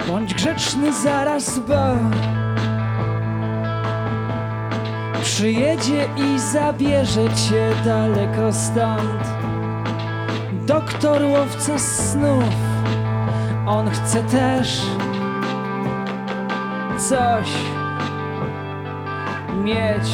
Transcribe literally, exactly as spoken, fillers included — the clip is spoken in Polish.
Bądź grzeczny zaraz, bo przyjedzie i zabierze cię daleko stąd. Doktor łowca snów, on chce też coś mieć